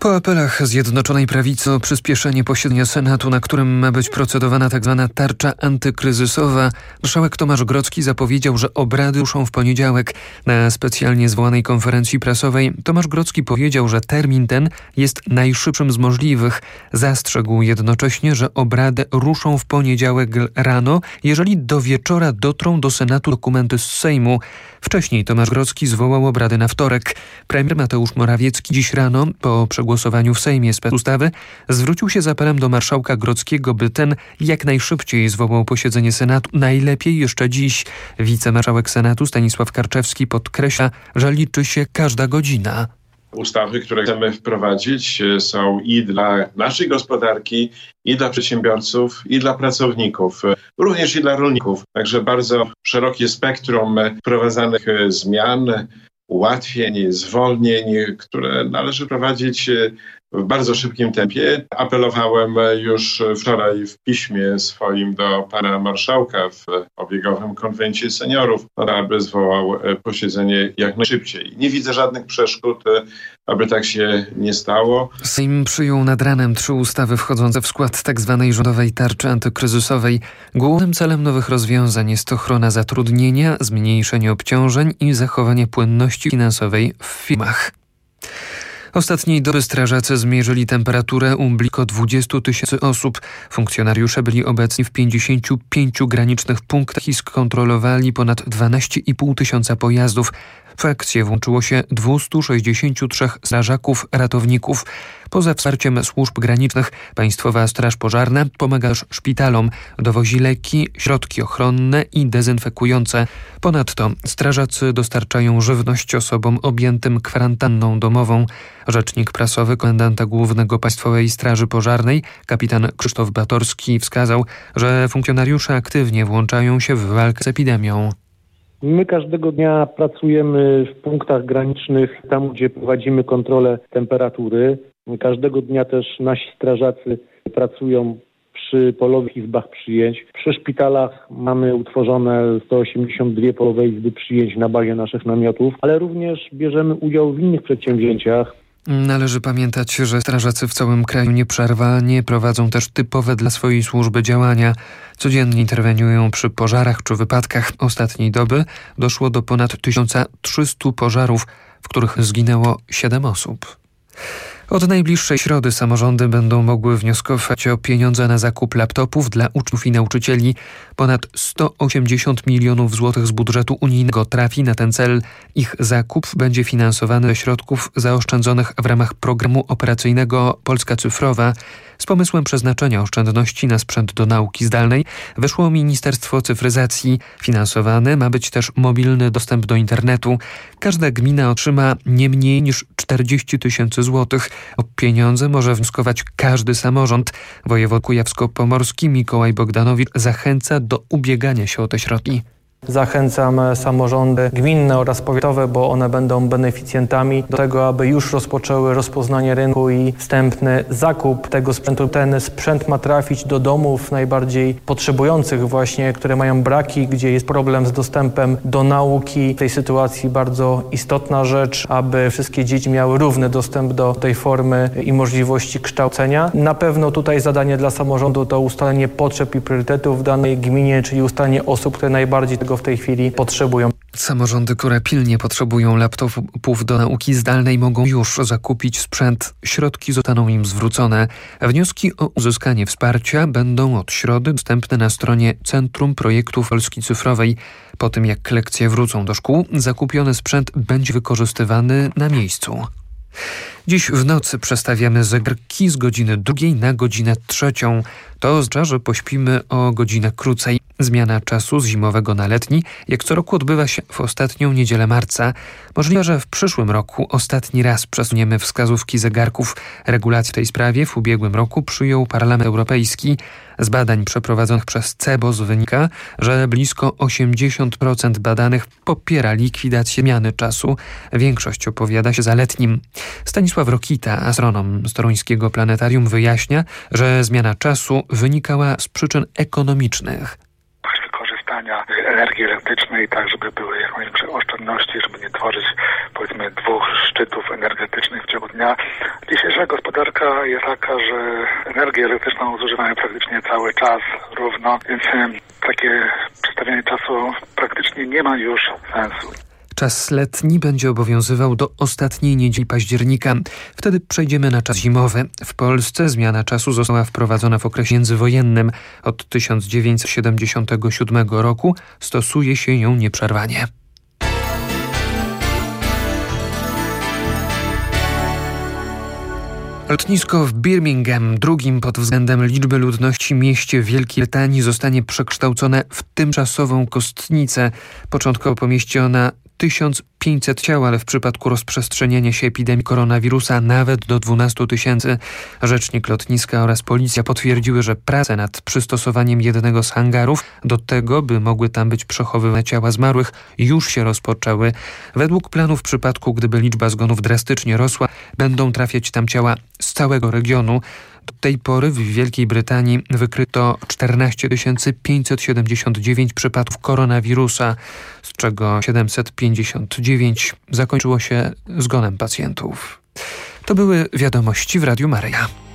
Po apelach Zjednoczonej Prawicy o przyspieszenie posiedzenia Senatu, na którym ma być procedowana tzw. tarcza antykryzysowa, marszałek Tomasz Grodzki zapowiedział, że obrady ruszą w poniedziałek. Na specjalnie zwołanej konferencji prasowej Tomasz Grodzki powiedział, że termin ten jest najszybszym z możliwych. Zastrzegł jednocześnie, że obrady ruszą w poniedziałek rano, jeżeli do wieczora dotrą do Senatu dokumenty z Sejmu. Wcześniej Tomasz Grodzki zwołał obrady na wtorek. Premier Mateusz Morawiecki dziś rano, po przegłosowaniu w Sejmie specustawy, zwrócił się z apelem do marszałka Grodzkiego, by ten jak najszybciej zwołał posiedzenie Senatu, najlepiej jeszcze dziś. Wicemarszałek Senatu Stanisław Karczewski podkreśla, że liczy się każda godzina. Ustawy, które chcemy wprowadzić, są i dla naszej gospodarki, i dla przedsiębiorców, i dla pracowników, również i dla rolników. Także bardzo szerokie spektrum wprowadzanych zmian, ułatwień, zwolnień, które należy prowadzić w bardzo szybkim tempie. Apelowałem już wczoraj w piśmie swoim do pana marszałka w obiegowym konwencie seniorów, aby zwołał posiedzenie jak najszybciej. Nie widzę żadnych przeszkód, aby tak się nie stało. Sejm przyjął nad ranem 3 ustawy wchodzące w skład tzw. rządowej tarczy antykryzysowej. Głównym celem nowych rozwiązań jest ochrona zatrudnienia, zmniejszenie obciążeń i zachowanie płynności finansowej w firmach. Ostatniej doby strażacy zmierzyli temperaturę u blisko 20 000 osób. Funkcjonariusze byli obecni w 55 granicznych punktach i skontrolowali ponad 12 500 pojazdów. W akcję włączyło się 263 strażaków, ratowników. Poza wsparciem służb granicznych, Państwowa Straż Pożarna pomaga też szpitalom, dowozi leki, środki ochronne i dezynfekujące. Ponadto strażacy dostarczają żywność osobom objętym kwarantanną domową. Rzecznik prasowy komendanta głównego Państwowej Straży Pożarnej, kapitan Krzysztof Batorski, wskazał, że funkcjonariusze aktywnie włączają się w walkę z epidemią. My każdego dnia pracujemy w punktach granicznych, tam gdzie prowadzimy kontrolę temperatury. Każdego dnia też nasi strażacy pracują przy polowych izbach przyjęć. Przy szpitalach mamy utworzone 182 polowe izby przyjęć na bazie naszych namiotów, ale również bierzemy udział w innych przedsięwzięciach. Należy pamiętać, że strażacy w całym kraju nieprzerwanie prowadzą też typowe dla swojej służby działania. Codziennie interweniują przy pożarach czy wypadkach. Ostatniej doby doszło do ponad 1300 pożarów, w których zginęło 7 osób. Od najbliższej środy samorządy będą mogły wnioskować o pieniądze na zakup laptopów dla uczniów i nauczycieli. Ponad 180 milionów złotych z budżetu unijnego trafi na ten cel. Ich zakup będzie finansowany ze środków zaoszczędzonych w ramach programu operacyjnego Polska Cyfrowa. Z pomysłem przeznaczenia oszczędności na sprzęt do nauki zdalnej wyszło Ministerstwo Cyfryzacji. Finansowany ma być też mobilny dostęp do internetu. Każda gmina otrzyma nie mniej niż 40 000 złotych. O pieniądze może wnioskować każdy samorząd. Wojewód kujawsko-pomorski Mikołaj Bogdanowicz zachęca do ubiegania się o te środki. Zachęcam samorządy gminne oraz powiatowe, bo one będą beneficjentami do tego, aby już rozpoczęły rozpoznanie rynku i wstępny zakup tego sprzętu. Ten sprzęt ma trafić do domów najbardziej potrzebujących właśnie, które mają braki, gdzie jest problem z dostępem do nauki. W tej sytuacji bardzo istotna rzecz, aby wszystkie dzieci miały równy dostęp do tej formy i możliwości kształcenia. Na pewno tutaj zadanie dla samorządu to ustalenie potrzeb i priorytetów w danej gminie, czyli ustalenie osób, które najbardziej tego w tej chwili potrzebują. Samorządy, które pilnie potrzebują laptopów do nauki zdalnej, mogą już zakupić sprzęt. Środki zostaną im zwrócone. Wnioski o uzyskanie wsparcia będą od środy dostępne na stronie Centrum Projektów Polski Cyfrowej. Po tym jak lekcje wrócą do szkół, zakupiony sprzęt będzie wykorzystywany na miejscu. Dziś w nocy przestawiamy zegarki z godziny 2 na godzinę 3. To oznacza, że pośpimy o godzinę krócej. Zmiana czasu z zimowego na letni, jak co roku, odbywa się w ostatnią niedzielę marca. Możliwe, że w przyszłym roku ostatni raz przesuniemy wskazówki zegarków. Regulację w tej sprawie w ubiegłym roku przyjął Parlament Europejski. Z badań przeprowadzonych przez CEBOS wynika, że blisko 80% badanych popiera likwidację zmiany czasu. Większość opowiada się za letnim. Stanisław Rokita, astronom z toruńskiego planetarium, wyjaśnia, że zmiana czasu wynikała z przyczyn ekonomicznych. Wykorzystania energii elektrycznej, tak żeby były jak największe oszczędności, żeby nie tworzyć powiedzmy 2 szczytów energetycznych w ciągu dnia. Gdzieś Dzisiejsza gospodarka jest taka, że energię elektryczną zużywamy praktycznie cały czas równo, więc takie przestawianie czasu praktycznie nie ma już sensu. Czas letni będzie obowiązywał do ostatniej niedzieli października. Wtedy przejdziemy na czas zimowy. W Polsce zmiana czasu została wprowadzona w okresie międzywojennym. Od 1977 roku stosuje się ją nieprzerwanie. Lotnisko w Birmingham, drugim pod względem liczby ludności mieście Wielkiej Brytanii, zostanie przekształcone w tymczasową kostnicę. Początkowo pomieści ona 1500 ciał, ale w przypadku rozprzestrzeniania się epidemii koronawirusa nawet do 12 000. Rzecznik lotniska oraz policja potwierdziły, że prace nad przystosowaniem jednego z hangarów do tego, by mogły tam być przechowywane ciała zmarłych, już się rozpoczęły. Według planu w przypadku, gdyby liczba zgonów drastycznie rosła, będą trafiać tam ciała z całego regionu. Do tej pory w Wielkiej Brytanii wykryto 14 579 przypadków koronawirusa, z czego 759 zakończyło się zgonem pacjentów. To były wiadomości w Radiu Maryja.